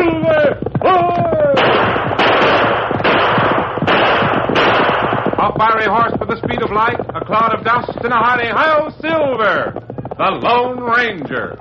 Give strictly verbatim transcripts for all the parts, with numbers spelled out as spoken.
Silver! Ahoy! A fiery horse with the speed of light, a cloud of dust, and a hearty hi-yo Silver, the Lone Ranger.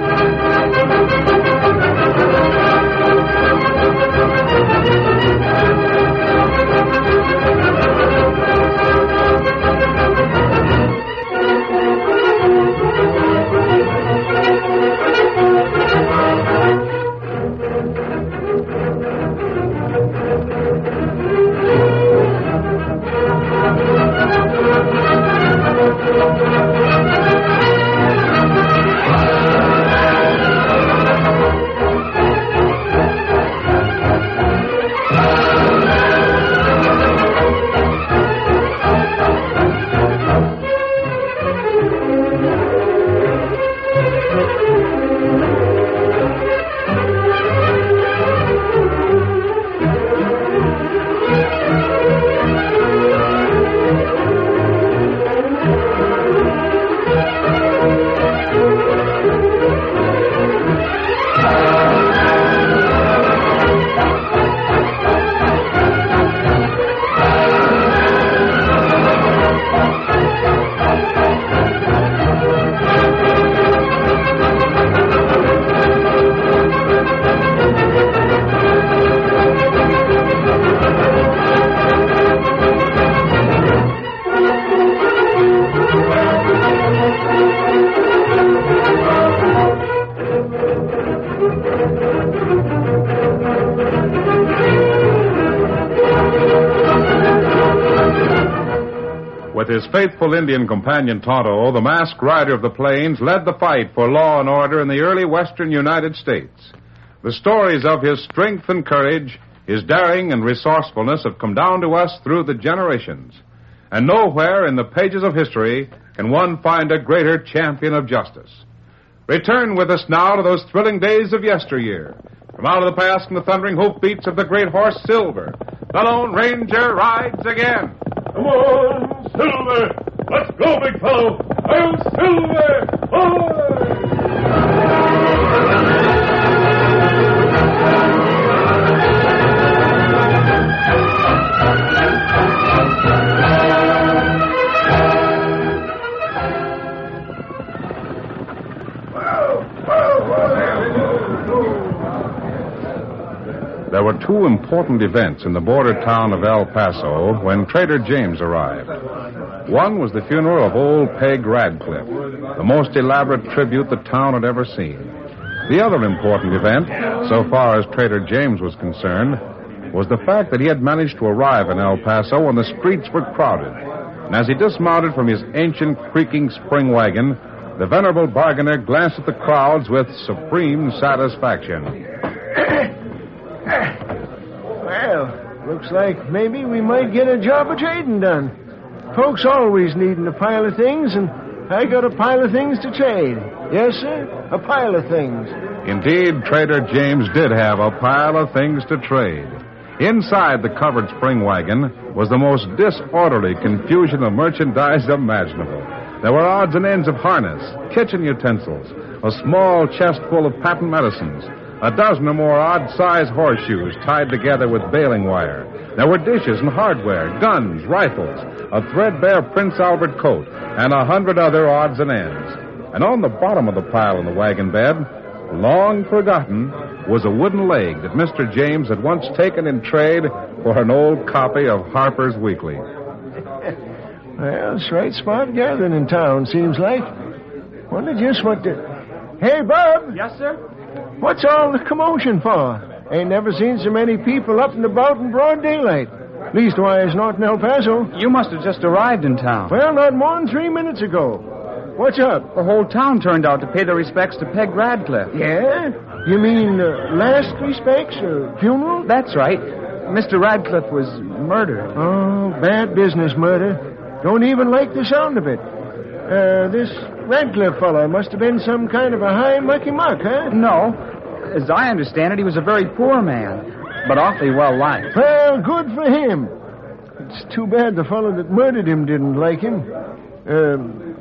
With his faithful Indian companion Tonto, the masked rider of the plains led the fight for law and order in the early western United States. The stories of his strength and courage, his daring and resourcefulness have come down to us through the generations. And nowhere in the pages of history can one find a greater champion of justice. Return with us now to those thrilling days of yesteryear. From out of the past and the thundering hoofbeats of the great horse Silver, the Lone Ranger rides again. Come on, Silver! Let's go, big fellow! I'm Silver! Ahoy! There were two important events in the border town of El Paso when Trader James arrived. One was the funeral of old Peg Radcliffe, the most elaborate tribute the town had ever seen. The other important event, so far as Trader James was concerned, was the fact that he had managed to arrive in El Paso when the streets were crowded. And as he dismounted from his ancient creaking spring wagon, the venerable bargainer glanced at the crowds with supreme satisfaction. Well, looks like maybe we might get a job of trading done. Folks always needing a pile of things, and I got a pile of things to trade. Yes, sir, a pile of things. Indeed, Trader James did have a pile of things to trade. Inside the covered spring wagon was the most disorderly confusion of merchandise imaginable. There were odds and ends of harness, kitchen utensils, a small chest full of patent medicines, a dozen or more odd-sized horseshoes tied together with baling wire. There were dishes and hardware, guns, rifles, a threadbare Prince Albert coat, and a hundred other odds and ends. And on the bottom of the pile in the wagon bed, long forgotten, was a wooden leg that Mister James had once taken in trade for an old copy of Harper's Weekly. Well, it's right spot gathering in town, seems like. Wonder just what the... Hey, Bob! Yes, sir? What's all the commotion for? Ain't never seen so many people up and about in broad daylight. Leastwise, not in El Paso. You must have just arrived in town. Well, not more than three minutes ago. What's up? The whole town turned out to pay their respects to Peg Radcliffe. Yeah? You mean uh, last respects or funeral? That's right. Mister Radcliffe was murdered. Oh, bad business, murder. Don't even like the sound of it. Uh, this Radcliffe fellow must have been some kind of a high mucky muck, huh? No. As I understand it, he was a very poor man, but awfully well liked. Well, good for him. It's too bad the fellow that murdered him didn't like him. Uh,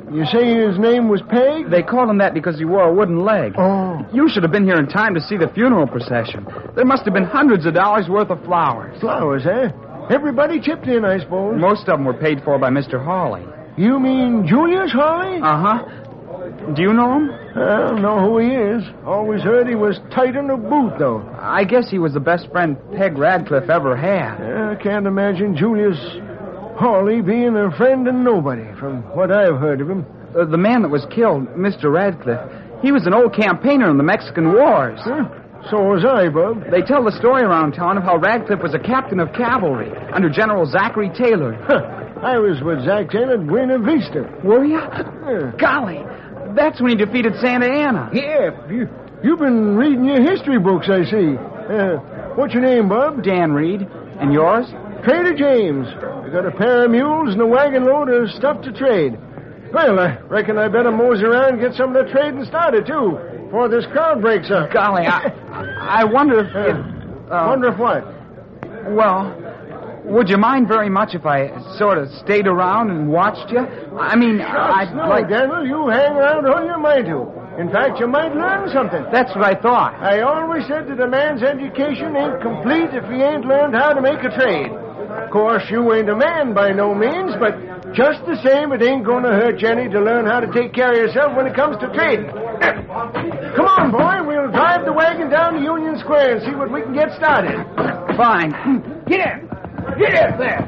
You say his name was Peg? They called him that because he wore a wooden leg. Oh. You should have been here in time to see the funeral procession. There must have been hundreds of dollars worth of flowers. Flowers, eh? Everybody chipped in, I suppose. Most of them were paid for by Mister Hawley. You mean Julius Hawley? Uh-huh. Do you know him? I don't know who he is. Always heard he was tight in the boot, though. I guess he was the best friend Peg Radcliffe ever had. Yeah, I can't imagine Julius Hawley being a friend of nobody, from what I've heard of him. Uh, the man that was killed, Mister Radcliffe, he was an old campaigner in the Mexican Wars. Huh? So was I, Bub. They tell the story around town of how Radcliffe was a captain of cavalry under General Zachary Taylor. Huh. I was with Zach Taylor at Buena Vista. Were you? Yeah. Golly, that's when he defeated Santa Anna. Yeah, you, you've been reading your history books, I see. Uh, what's your name, Bub? Dan Reed. And yours? Trader James. I got a pair of mules and a wagon load of stuff to trade. Well, I reckon I better mose around and get some of the trading started, too, before this crowd breaks up. Golly, I, I wonder if... Uh, if uh, wonder if what? Well, would you mind very much if I sort of stayed around and watched you? I mean, I'd no, like... Daniel, you hang around all you might do. In fact, you might learn something. That's what I thought. I always said that a man's education ain't complete if he ain't learned how to make a trade. Of course, you ain't a man by no means, but just the same, it ain't going to hurt Jenny to learn how to take care of yourself when it comes to trading. Come on, boy. We'll drive the wagon down to Union Square and see what we can get started. Fine. Get in. Get in there.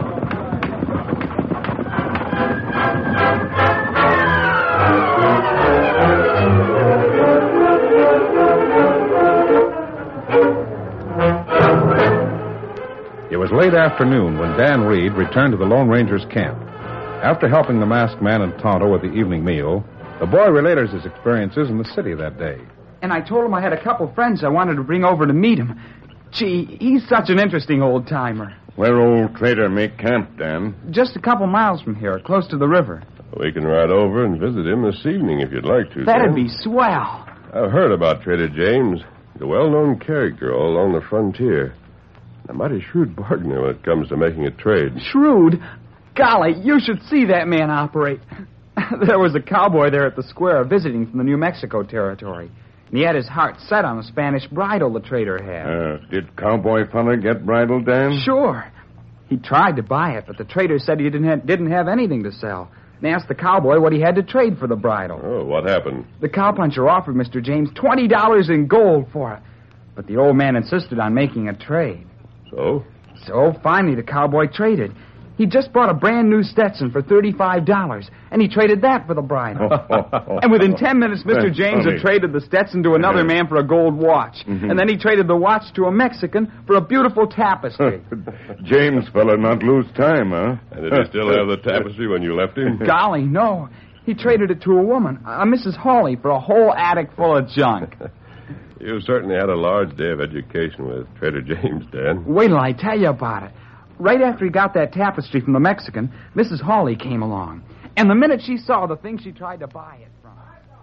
It was late afternoon when Dan Reed returned to the Lone Ranger's camp. After helping the masked man and Tonto with the evening meal, the boy related his experiences in the city that day. And I told him I had a couple friends I wanted to bring over to meet him. Gee, he's such an interesting old-timer. Where old Trader make camp, Dan? Just a couple miles from here, close to the river. We can ride over and visit him this evening if you'd like to, That'd Dan. be swell. I've heard about Trader James. He's a well-known character all along the frontier. A mighty shrewd bargainer when it comes to making a trade. Shrewd? Golly, you should see that man operate. There was a cowboy there at the square visiting from the New Mexico territory. And he had his heart set on a Spanish bridle the trader had. Uh, did Cowboy Fella get bridled, Dan? Sure. He tried to buy it, but the trader said he didn't have, didn't have anything to sell. And asked the cowboy what he had to trade for the bridle. Oh, what happened? The cowpuncher offered Mister James twenty dollars in gold for it. But the old man insisted on making a trade. So? So, finally, the cowboy traded. He just bought a brand new Stetson for thirty-five dollars, and he traded that for the bridle. And within ten minutes, Mister That's James funny. had traded the Stetson to another man for a gold watch. Mhm. And then he traded the watch to a Mexican for a beautiful tapestry. James fella not lose time, huh? And did he still have the tapestry when you left him? Golly, no. He traded it to a woman, a Missus Hawley, for a whole attic full of junk. You certainly had a large day of education with Trader James, Dan. Wait till I tell you about it. Right after he got that tapestry from the Mexican, Missus Hawley came along. And the minute she saw the thing she tried to buy it from...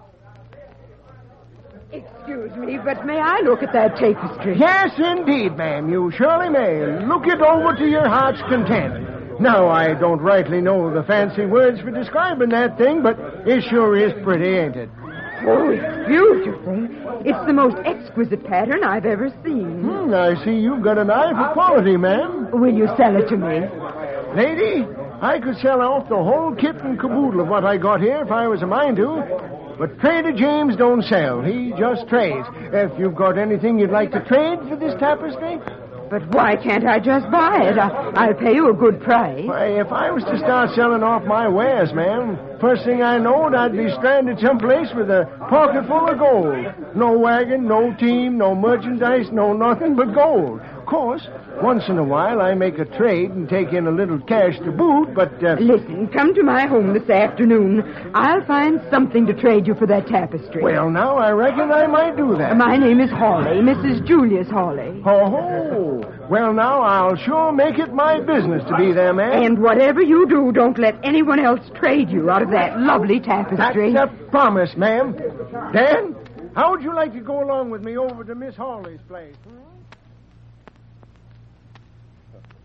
Excuse me, but may I look at that tapestry? Yes, indeed, ma'am. You surely may. Look it over to your heart's content. Now, I don't rightly know the fancy words for describing that thing, but it sure is pretty, ain't it? Oh, it's beautiful. It's the most exquisite pattern I've ever seen. Hmm, I see you've got an eye for quality, ma'am. Will you sell it to me? Lady, I could sell off the whole kit and caboodle of what I got here if I was a mind to. But Trader James don't sell. He just trades. If you've got anything you'd like to trade for this tapestry... But why can't I just buy it? I, I'll pay you a good price. Why, if I was to start selling off my wares, ma'am, first thing I knowed, I'd be stranded someplace with a pocket full of gold. No wagon, no team, no merchandise, no nothing but gold. Of course, once in a while I make a trade and take in a little cash to boot, but... Uh... Listen, come to my home this afternoon. I'll find something to trade you for that tapestry. Well, now, I reckon I might do that. My name is Hawley, Missus Julius Hawley. Oh, well, now, I'll sure make it my business to be there, ma'am. And whatever you do, don't let anyone else trade you out of that lovely tapestry. That's a promise, ma'am. Dan, how would you like to go along with me over to Miss Hawley's place? Hmm?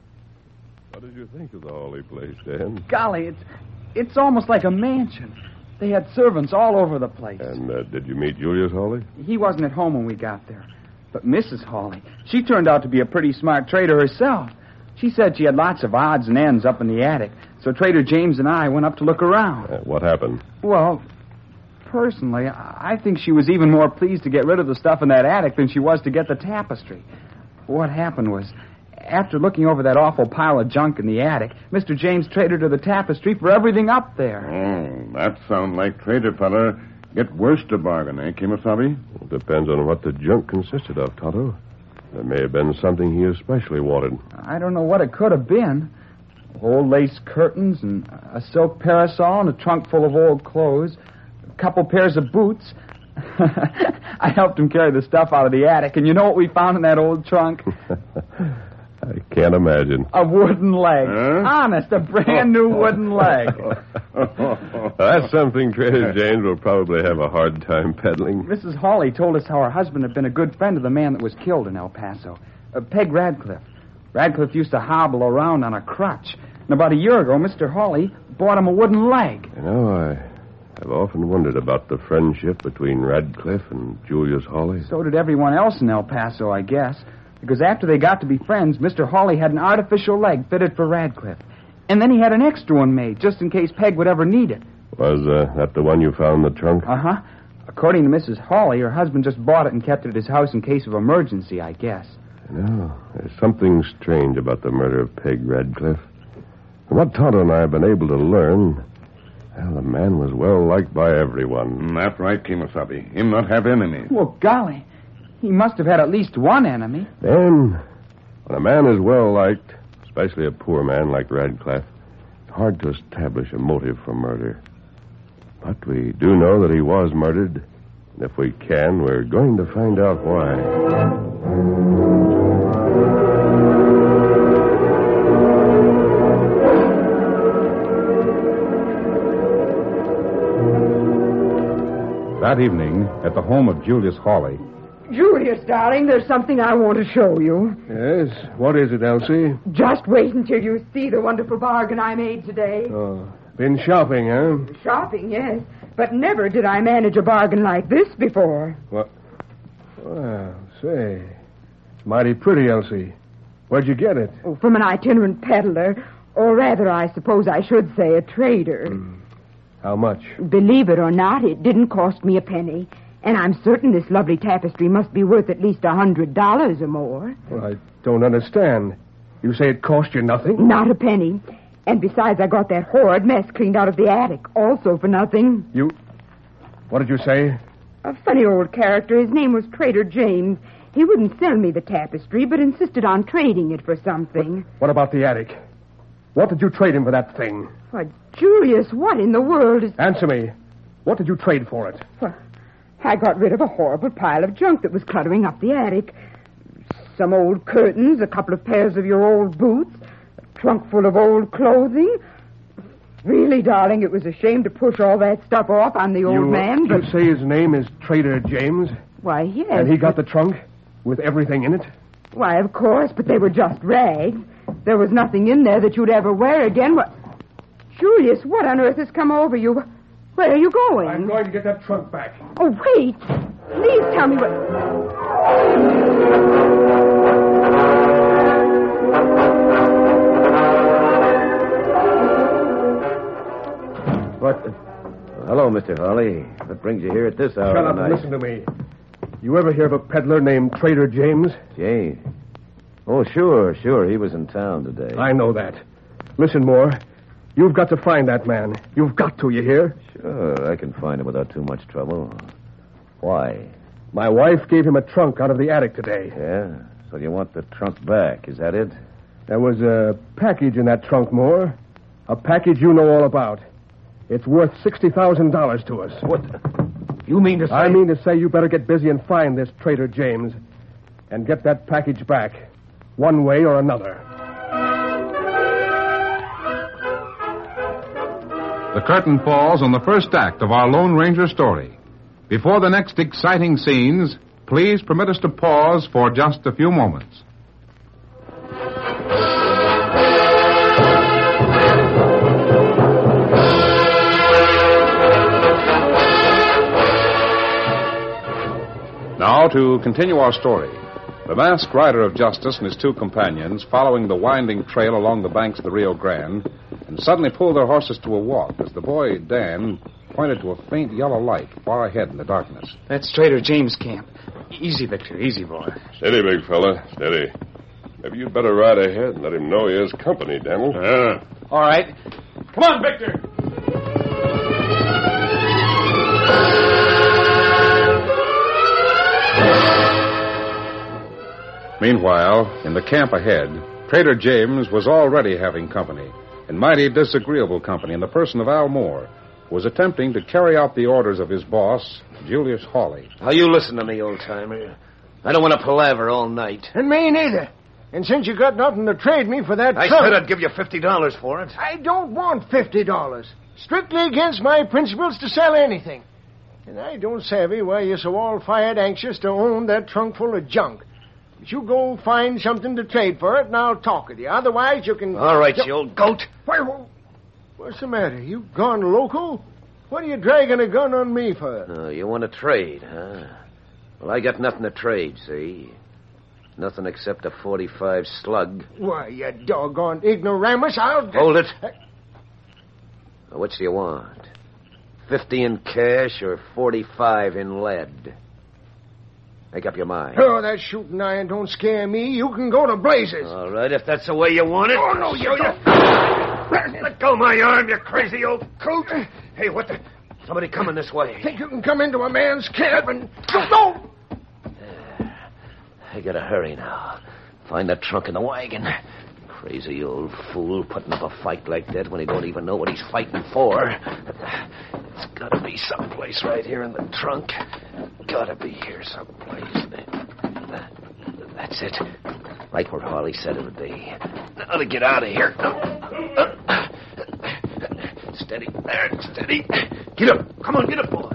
What did you think of the Hawley place, Dan? Golly, it's it's almost like a mansion. They had servants all over the place. And uh, did you meet Julius Hawley? He wasn't at home when we got there. But Missus Hawley, she turned out to be a pretty smart trader herself. She said she had lots of odds and ends up in the attic. So Trader James and I went up to look around. Uh, what happened? Well, personally, I think she was even more pleased to get rid of the stuff in that attic than she was to get the tapestry. What happened was, after looking over that awful pile of junk in the attic, Mister James traded her the tapestry for everything up there. Oh, that sounds like trader feller. Get worse to bargain, eh, Kemosabe? Well, depends on what the junk consisted of, Tonto. There may have been something he especially wanted. I don't know what it could have been. Old lace curtains and a silk parasol and a trunk full of old clothes. A couple pairs of boots. I helped him carry the stuff out of the attic, and you know what we found in that old trunk? I can't imagine. A wooden leg. Huh? Honest, a brand new wooden leg. That's something Trader James will probably have a hard time peddling. Missus Hawley told us how her husband had been a good friend of the man that was killed in El Paso, uh, Peg Radcliffe. Radcliffe used to hobble around on a crutch. And about a year ago, Mister Hawley bought him a wooden leg. You know, I, I've often wondered about the friendship between Radcliffe and Julius Hawley. So did everyone else in El Paso, I guess. Because after they got to be friends, Mister Hawley had an artificial leg fitted for Radcliffe. And then he had an extra one made, just in case Peg would ever need it. Was uh, that the one you found in the trunk? Uh-huh. According to Missus Hawley, her husband just bought it and kept it at his house in case of emergency, I guess. No, there's something strange about the murder of Peg Radcliffe. From what Tonto and I have been able to learn, well, the man was well liked by everyone. That's right, Kemosabe. Him not have enemies. Well, golly, he must have had at least one enemy. Then, when a man is well liked, especially a poor man like Radcliffe, it's hard to establish a motive for murder. But we do know that he was murdered. And if we can, we're going to find out why. That evening, at the home of Julius Hawley. Julius, darling, there's something I want to show you. Yes? What is it, Elsie? Just wait until you see the wonderful bargain I made today. Oh, been shopping, huh? Shopping, yes. But never did I manage a bargain like this before. What? Well, say, it's mighty pretty, Elsie. Where'd you get it? Oh, from an itinerant peddler, or rather, I suppose I should say a trader. Mm. How much? Believe it or not, it didn't cost me a penny. And I'm certain this lovely tapestry must be worth at least a hundred dollars or more. Well, I don't understand. You say it cost you nothing? Not a penny. And besides, I got that horrid mess cleaned out of the attic, also for nothing. You... What did you say? A funny old character. His name was Trader James. He wouldn't sell me the tapestry, but insisted on trading it for something. What about the attic? What did you trade him for that thing? Why, Julius, what in the world is... Answer me. What did you trade for it? Well, I got rid of a horrible pile of junk that was cluttering up the attic. Some old curtains, a couple of pairs of your old boots, a trunk full of old clothing. Really, darling, it was a shame to push all that stuff off on the old you, man, but... You say his name is Trader James? Why, yes. And he got the trunk with everything in it? Why, of course, but they were just rags. There was nothing in there that you'd ever wear again. What... Julius, what on earth has come over you? Where are you going? I'm going to get that trunk back. Oh, wait. Please tell me what... What? Hello, Mister Hawley. What brings you here at this hour Shut of up the and night? listen to me. You ever hear of a peddler named Trader James? James. Oh, sure, sure. He was in town today. I know that. Listen, Moore. You've got to find that man. You've got to, you hear? Sure, I can find him without too much trouble. Why? My wife gave him a trunk out of the attic today. Yeah? So you want the trunk back, is that it? There was a package in that trunk, Moore. A package you know all about. It's worth sixty thousand dollars to us. What? You mean to say... I mean to say you better get busy and find this Trader James and get that package back, one way or another. The curtain falls on the first act of our Lone Ranger story. Before the next exciting scenes, please permit us to pause for just a few moments. Now, to continue our story. The masked rider of justice and his two companions, following the winding trail along the banks of the Rio Grande, and suddenly pulled their horses to a walk as the boy, Dan, pointed to a faint yellow light far ahead in the darkness. That's Trader James' camp. Easy, Victor. Easy, boy. Steady, big fella. Steady. Maybe you'd better ride ahead and let him know he has company, Daniel. Ah. All right. Come on, Victor. Meanwhile, in the camp ahead, Trader James was already having company, and mighty disagreeable company in the person of Al Moore, who was attempting to carry out the orders of his boss, Julius Hawley. Now, you listen to me, old-timer. I don't want to palaver all night. And me neither. And since you got nothing to trade me for that I trunk... said I'd give you fifty dollars for it. I don't want fifty dollars. Strictly against my principles to sell anything. And I don't savvy why you're so all-fired anxious to own that trunk full of junk. But you go find something to trade for it, and I'll talk with you. Otherwise, you can... All right, you old goat. Why, what's the matter? You gone loco? What are you dragging a gun on me for? Oh, you want to trade, huh? Well, I got nothing to trade, see? Nothing except a forty-five slug. Why, you doggone ignoramus, I'll... Hold it. Now, what do you want? Fifty in cash or forty-five in lead? Make up your mind. Oh, that shooting iron don't scare me. You can go to blazes. All right, if that's the way you want it. Oh, no, you don't. Let go of my arm, you crazy old coot. Hey, what the... Somebody coming this way. Think you can come into a man's camp and... No! I gotta hurry now. Find that trunk in the wagon. Crazy old fool putting up a fight like that when he don't even know what he's fighting for. It's gotta be someplace right here in the trunk. Gotta be here someplace. That's it. Right where Harley said it would be. Now to get out of here. Steady. There, steady. Get up. Come on, get up, boy.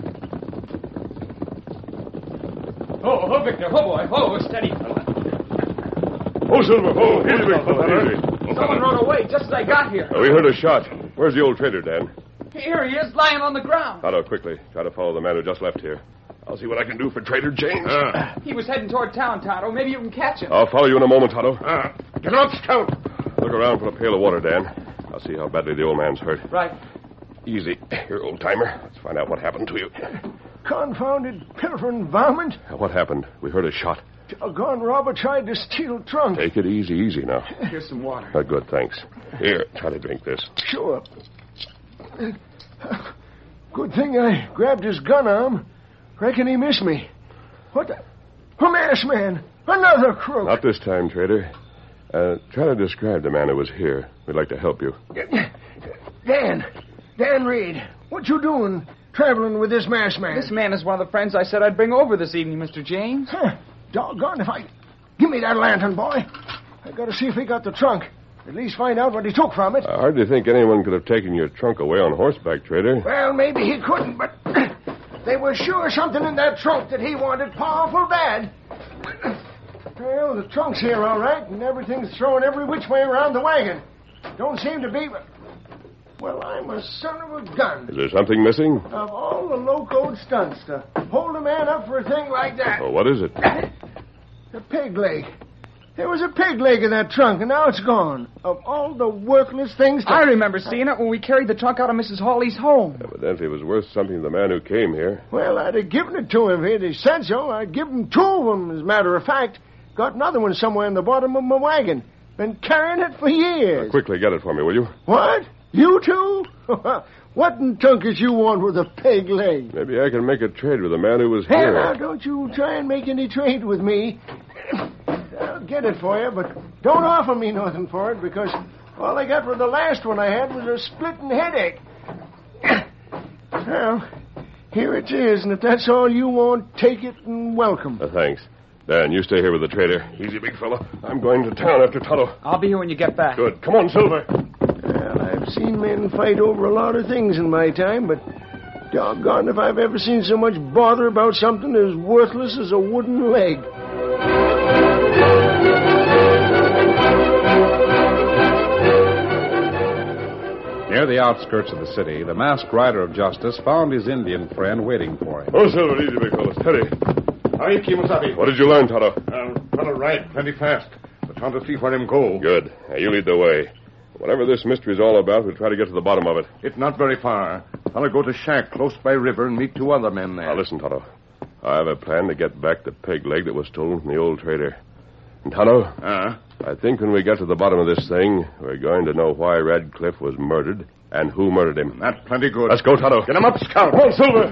Oh, oh, Victor. Oh, boy. Oh, steady, fella. Oh, Silver. Oh, easy, big fella. Easy. Someone rode away just as I got here. Uh, we heard a shot. Where's the old trader, Dan? Here he is, lying on the ground. Otto, quickly. Try to follow the man who just left here. I'll see what I can do for Trader James. Ah. He was heading toward town, Tonto. Maybe you can catch him. I'll follow you in a moment, Otto. Ah. Get up, Scout. Look around for a pail of water, Dan. I'll see how badly the old man's hurt. Right. Easy. Here, old-timer. Let's find out what happened to you. Confounded pilfering varmint. Uh, What happened? We heard a shot. Doggone robber tried to steal trunk. Take it easy, easy now. Here's some water. Uh, good, thanks. Here, try to drink this. Sure. Good thing I grabbed his gun arm. Reckon he missed me. What the... A masked man. Another crook. Not this time, Trader. Uh, try to describe the man who was here. We'd like to help you. Dan. Dan Reed. What you doing traveling with this masked man? This man is one of the friends I said I'd bring over this evening, Mister James. Huh. Doggone if I... Give me that lantern, boy. I gotta see if he got the trunk. At least find out what he took from it. I hardly think anyone could have taken your trunk away on horseback, Trader. Well, maybe he couldn't, but there was sure something in that trunk that he wanted powerful bad. Well, the trunk's here, all right, and everything's thrown every which way around the wagon. Don't seem to be, but... Well, I'm a son of a gun. Is there something missing? Of all the low-code stunts to hold a man up for a thing like that. Oh, what is it? The pig leg. There was a pig leg in that trunk, and now it's gone. Of all the worthless things to... I remember seeing it when we carried the trunk out of Missus Hawley's home. Evidently, it was worth something to the man who came here. Well, I'd have given it to him if he'd said so. I'd give him two of them, as a matter of fact. Got another one somewhere in the bottom of my wagon. Been carrying it for years. Uh, quickly, get it for me, will you? What? You two? What in tunkus you want with a pig leg? Maybe I can make a trade with the man who was Hey, here. now, don't you try and make any trade with me. I'll get it for you, but don't offer me nothing for it, because all I got for the last one I had was a splitting headache. Well, here it is, and if that's all you want, take it and welcome. Uh, thanks. Dan, you stay here with the trader. Easy, big fellow. I'm going to town after Tuttle. I'll be here when you get back. Good. Come on, Silver. Well, I've seen men fight over a lot of things in my time, but doggone if I've ever seen so much bother about something as worthless as a wooden leg. Near the outskirts of the city, the masked rider of justice found his Indian friend waiting for him. Oh, Silver, easy, big fellow. Steady. Hurry, Kimosabe. What did you learn, Tonto? Uh, fella ride plenty fast. We're trying to see where him go. Good. Now, you lead the way. Whatever this mystery's all about, we'll try to get to the bottom of it. It's not very far. Fella go to shack close by river and meet two other men there. Now, listen, Tonto. I have a plan to get back the peg leg that was stolen from the old trader. And, Tonto, Uh, I think when we get to the bottom of this thing, we're going to know why Radcliffe was murdered and who murdered him. that's plenty good. Let's go, Tonto. Get him up, Scout. Come on, Silver.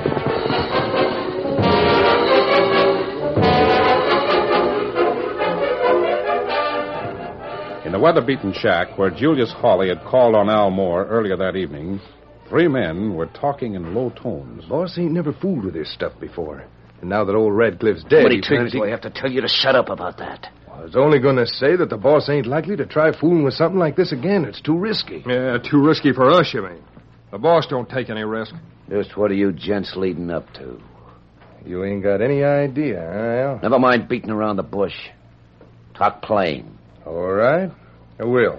In the weather-beaten shack where Julius Hawley had called on Al Moore earlier that evening, three men were talking in low tones. Boss ain't never fooled with this stuff before. And now that old Radcliffe's dead, How many he times figures he... do I have to tell you to shut up about that? I was only going to say that the boss ain't likely to try fooling with something like this again. It's too risky. Yeah, too risky for us, you mean. The boss don't take any risk. Just what are you gents leading up to? You ain't got any idea, huh, Al? Never mind beating around the bush. Talk plain. All right. I will.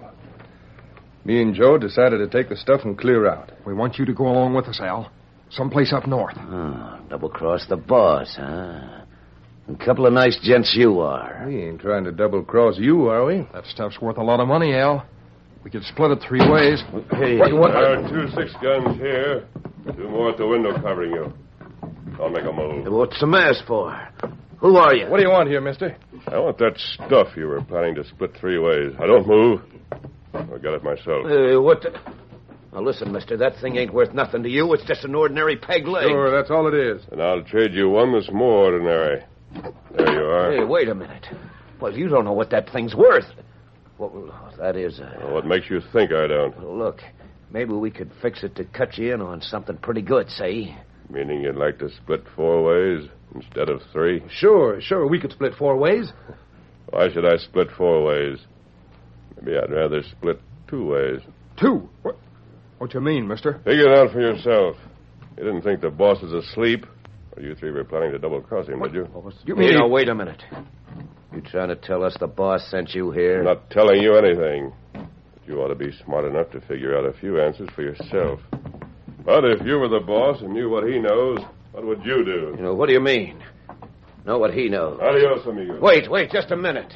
Me and Joe decided to take the stuff and clear out. We want you to go along with us, Al. Someplace up north. Oh, double-cross the boss, huh? A couple of nice gents you are. We ain't trying to double-cross you, are we? That stuff's worth a lot of money, Al. We could split it three ways. Hey, What, what? There are two six guns here. Two more at the window covering you. I'll make a move. what's the mass for? Who are you? What do you want here, mister? I want that stuff you were planning to split three ways. I don't move. I'll get it myself. Uh, what the... Now, listen, mister, that thing ain't worth nothing to you. It's just an ordinary peg leg. Sure, that's all it is. And I'll trade you one that's more ordinary. There you are. Hey, wait a minute. Well, you don't know what that thing's worth. Well, that is... Uh... Well, what makes you think I don't? Well, look, maybe we could fix it to cut you in on something pretty good, say? Meaning you'd like to split four ways instead of three? Sure, sure, we could split four ways. Why should I split four ways? Maybe I'd rather split two ways. Two? What? What you mean, mister? Figure it out for yourself. You didn't think the boss was asleep? Or you three were planning to double-cross him, did you? You Hey, mean... now, wait a minute. You trying to tell us the boss sent you here? I'm not telling you anything. But you ought to be smart enough to figure out a few answers for yourself. But if you were the boss and knew what he knows, what would you do? You know, what do you mean? Know what he knows. Adios, amigo. Wait, wait, just a minute.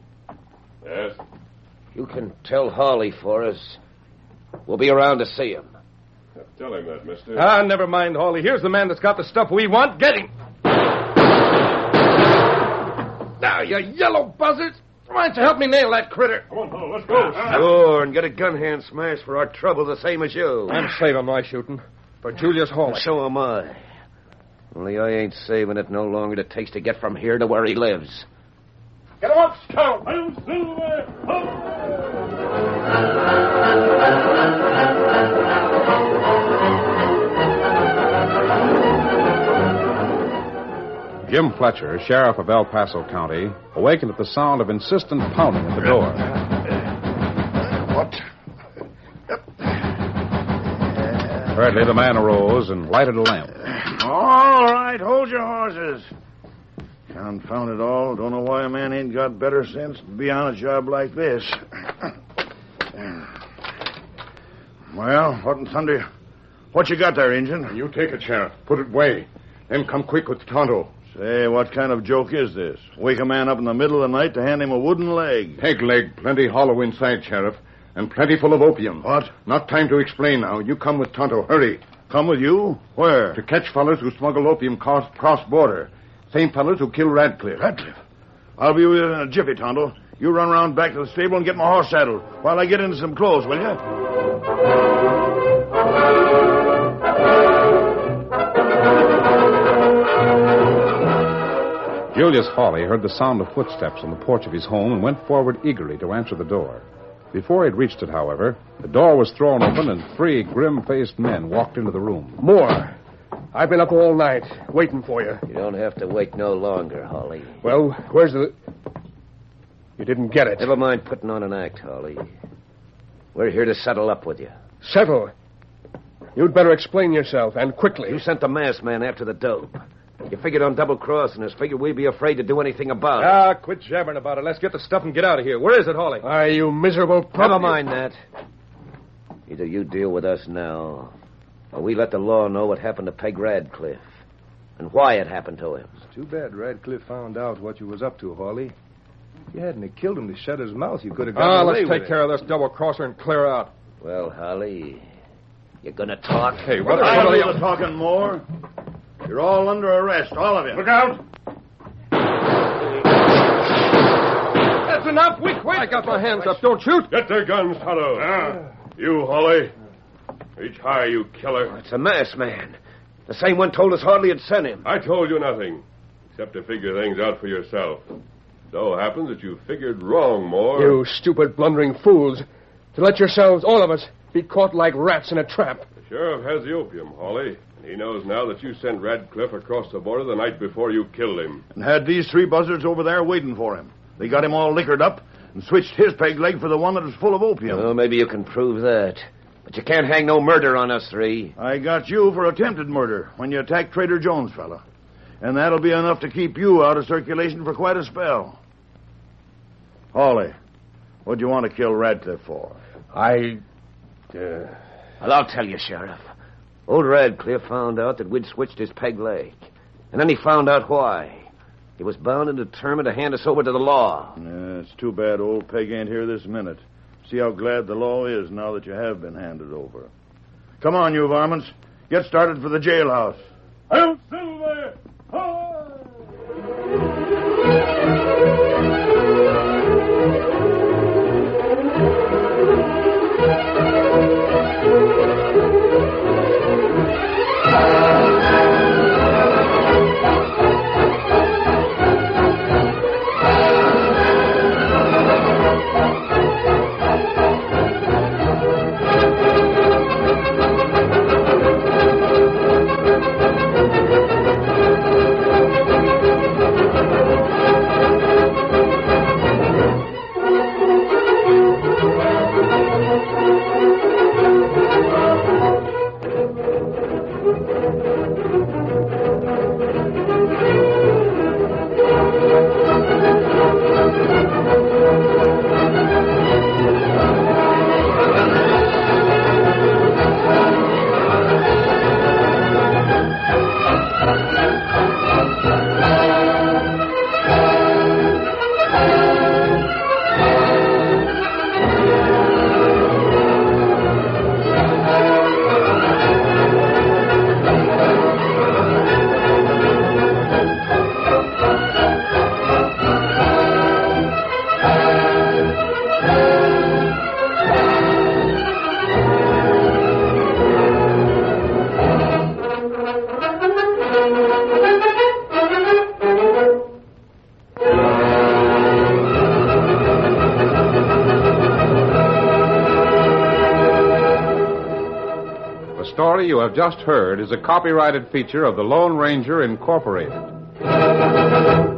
Yes? You can tell Hawley for us. We'll be around to see him. Tell him that, mister. Ah, never mind, Hawley. Here's the man that's got the stuff we want. Get him! Now, you yellow buzzards! Why don't you help me nail that critter? Come on, fellow, let's go. Sure, and get a gun hand smash for our trouble the same as you. I'm saving my shooting for Julius Hawley. And so am I. Only I ain't saving it no longer than it takes to get from here to where he lives. Get him up, Scout. I'm Silver. Jim Fletcher, sheriff of El Paso County, awakened at the sound of insistent pounding at the door. What? Hurriedly, the man arose and lighted a lamp. All right, hold your horses. Confound it all. Don't know why a man ain't got better sense to be on a job like this. Well, what in thunder? What you got there, Injun? You take it, Sheriff. Put it away. Then come quick with Tonto. Say, what kind of joke is this? Wake a man up in the middle of the night to hand him a wooden leg. Peg leg, plenty hollow inside, Sheriff. And plenty full of opium. What? Not time to explain now. You come with Tonto. Hurry. Come with you? Where? To catch fellas who smuggle opium cross, cross border. Same fellas who killed Radcliffe. Radcliffe. I'll be with you in a jiffy, Tonto. You run around back to the stable and get my horse saddled while I get into some clothes, will you? Julius Hawley heard the sound of footsteps on the porch of his home and went forward eagerly to answer the door. Before he'd reached it, however, the door was thrown open and three grim-faced men walked into the room. More. I've been up all night, waiting for you. You don't have to wait no longer, Hawley. Well, where's the... You didn't get it. Never mind putting on an act, Hawley. We're here to settle up with you. Settle. You'd better explain yourself, and quickly. You sent the masked man after the dope. You figured on double-crossing us, figured we'd be afraid to do anything about it. Ah, quit jabbering about it. Let's get the stuff and get out of here. Where is it, Hawley? Ah, you miserable pup. Never mind that. Either you deal with us now, or we let the law know what happened to Peg Radcliffe. and why it happened to him. It's too bad Radcliffe found out what you was up to, Hawley. If you hadn't have killed him to shut his mouth, you could have gotten Ah, away let's with take it. care of this double-crosser and clear out. Well, Holly, you gonna talk? Hey, what I'll are do you... the talking more. You're all under arrest, all of you. Look out! That's enough. We quit. I got my hands up. Don't shoot. Get their guns, Tonto. Ah. You, Holly. Reach high, you killer. It's a masked man. The same one told us Hartley had sent him. I told you nothing, except to figure things out for yourself. So happens that you figured wrong, more. You stupid, blundering fools. To let yourselves, all of us, be caught like rats in a trap. The sheriff has the opium, Holly. And he knows now that you sent Radcliffe across the border the night before you killed him. And had these three buzzards over there waiting for him. They got him all liquored up and switched his peg leg for the one that was full of opium. Well, maybe you can prove that. But you can't hang no murder on us three. I got you for attempted murder when you attacked Trader Jones, fella. And that'll be enough to keep you out of circulation for quite a spell. Hawley, what'd you want to kill Radcliffe for? I... Uh... Well, I'll tell you, Sheriff. Old Radcliffe found out that we'd switched his peg leg. And then he found out why. He was bound and determined to hand us over to the law. Yeah, it's too bad old Peg ain't here this minute. See how glad the law is now that you have been handed over. Come on, you varmints. Get started for the jailhouse. Hail Silver! The story you have just heard is a copyrighted feature of the Lone Ranger Incorporated.